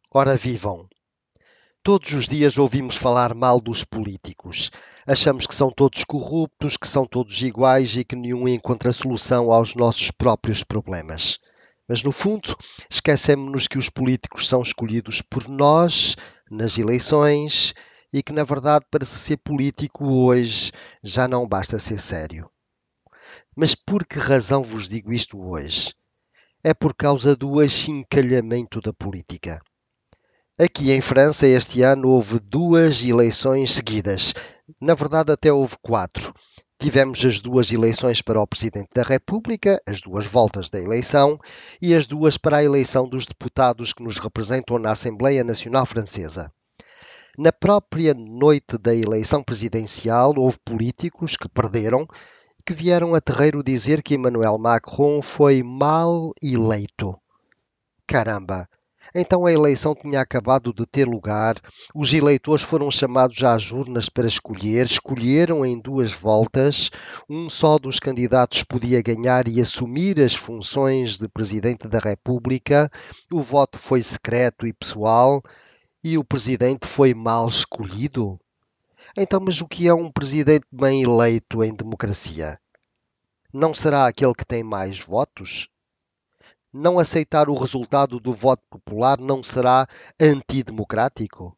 Ora vivam! Todos os dias ouvimos falar mal dos políticos. Achamos que são todos corruptos, que são todos iguais e que nenhum encontra solução aos nossos próprios problemas. Mas, no fundo, esquecemos-nos que os políticos são escolhidos por nós nas eleições e que, na verdade, para se ser político hoje já não basta ser sério. Mas por que razão vos digo isto hoje? É por causa do achincalhamento da política. Aqui em França, este ano, houve duas eleições seguidas. Na verdade, até houve quatro. Tivemos as duas eleições para o Presidente da República, as duas voltas da eleição, e as duas para a eleição dos deputados que nos representam na Assembleia Nacional Francesa. Na própria noite da eleição presidencial, houve políticos que perderam, que vieram a terreiro dizer que Emmanuel Macron foi mal eleito. Caramba! Então a eleição tinha acabado de ter lugar, os eleitores foram chamados às urnas para escolher, escolheram em duas voltas, um só dos candidatos podia ganhar e assumir as funções de Presidente da República, o voto foi secreto e pessoal e o Presidente foi mal escolhido? Então, mas o que é um Presidente bem eleito em democracia? Não será aquele que tem mais votos? Não aceitar o resultado do voto popular não será antidemocrático?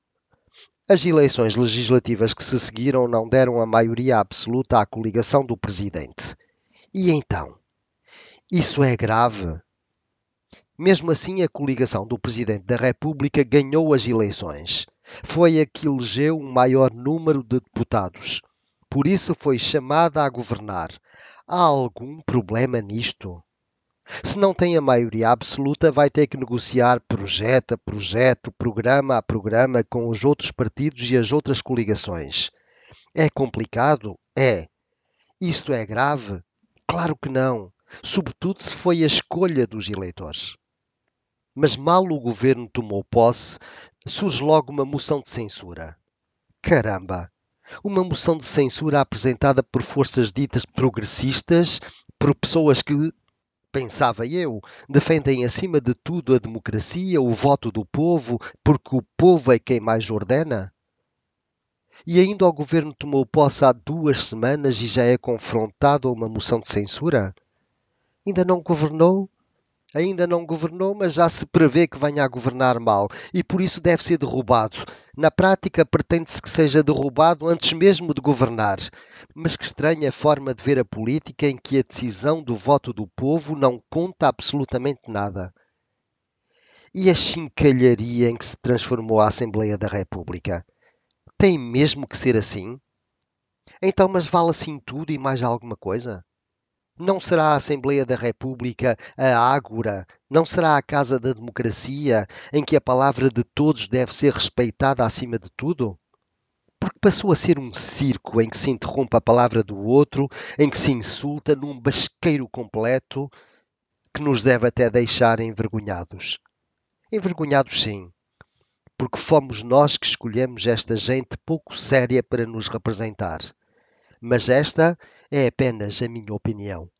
As eleições legislativas que se seguiram não deram a maioria absoluta à coligação do presidente. E então? Isso é grave? Mesmo assim, a coligação do presidente da República ganhou as eleições. Foi a que elegeu o maior número de deputados. Por isso foi chamada a governar. Há algum problema nisto? Se não tem a maioria absoluta, vai ter que negociar projeto a projeto, programa a programa com os outros partidos e as outras coligações. É complicado? É. Isto é grave? Claro que não. Sobretudo se foi a escolha dos eleitores. Mas mal o governo tomou posse, surge logo uma moção de censura. Caramba! Uma moção de censura apresentada por forças ditas progressistas, por pessoas que, pensava eu, defendem acima de tudo a democracia, o voto do povo, porque o povo é quem mais ordena? E ainda o governo tomou posse há 2 semanas e já é confrontado a uma moção de censura? Ainda não governou? Ainda não governou, mas já se prevê que venha a governar mal e por isso deve ser derrubado. Na prática, pretende-se que seja derrubado antes mesmo de governar. Mas que estranha forma de ver a política em que a decisão do voto do povo não conta absolutamente nada. E a chincalharia em que se transformou a Assembleia da República? Tem mesmo que ser assim? Então, mas vale assim tudo e mais alguma coisa? Não será a Assembleia da República a ágora? Não será a casa da democracia em que a palavra de todos deve ser respeitada acima de tudo? Porque passou a ser um circo em que se interrompe a palavra do outro, em que se insulta num basqueiro completo que nos deve até deixar envergonhados. Envergonhados, sim, porque fomos nós que escolhemos esta gente pouco séria para nos representar. Mas esta é apenas a minha opinião.